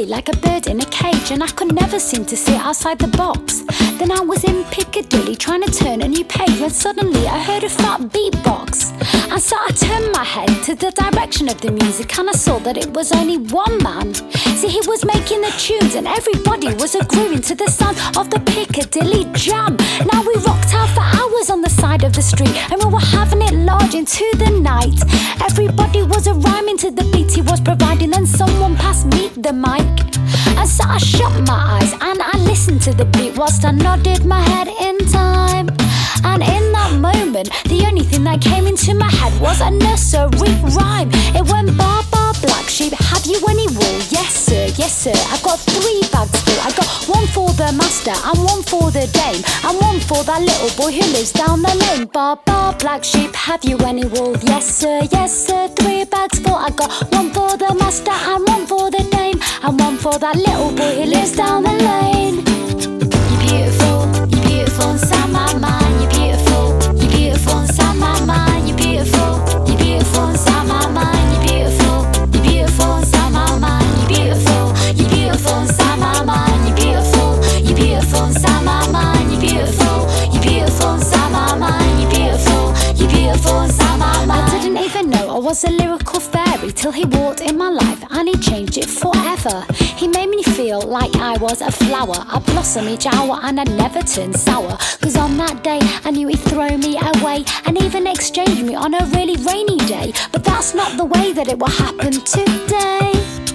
like a bird in a cage, and I could never seem to see outside the box. Then I was in Piccadilly trying to turn a new page when suddenly I heard a fat beatbox. And so I turned my head to the direction of the music, and I saw that it was only one man. See, he was making the tunes and everybody was agreeing to the sound of the Piccadilly Jam. Now we rocked out for hours on the side of the street, and we were having it large into the night. Everybody was rhyming to the beat he was providing, then someone passed me the mic. And so I shut my eyes and I listened to the beat whilst I nodded my head in time. And in that moment, the only thing that came into my head was a nursery rhyme. It went bar bar black sheep, have you any wool? Yes sir, yes sir, I've got 3 bags full. I got one for the master and one for the dame, and one for that little boy who lives down the lane. Bar bar black sheep, have you any wool? Yes sir, 3 bags full. I got one for the master and one for the dame, and one for that little boy who lives down the lane. You're beautiful inside my mind. You're beautiful inside my mind. You're beautiful inside my mind. You're beautiful inside my mind. You're beautiful inside my mind. You're beautiful inside my mind. You're beautiful inside my mind. You're beautiful inside my mind. I didn't even know I was a lyrical fairy till he walked in my life and he changed it forever. He made me feel like I was a flower. I blossom each hour and I never turn sour. Cause on that day I knew he'd throw me away and even exchange me on a really rainy day. But that's not the way that it will happen today.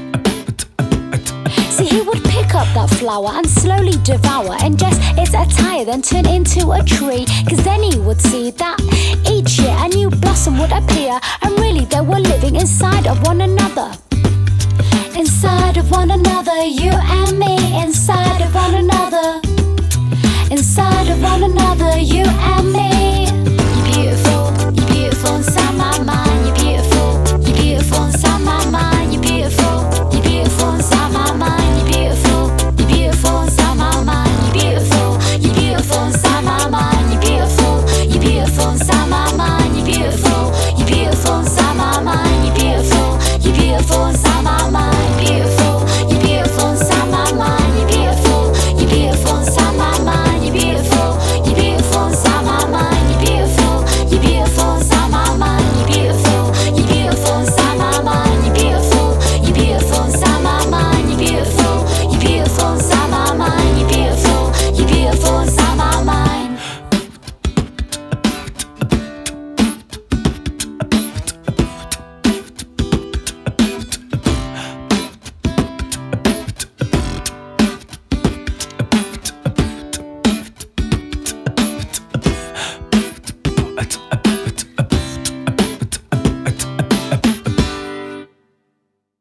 See, he would pick up that flower and slowly devour, ingest its attire, then turn into a tree. Cause then he would see that each year a new blossom would appear, and really they were living inside of one another. Inside of one another, you and me. Inside of one another. Inside of one another, you and me.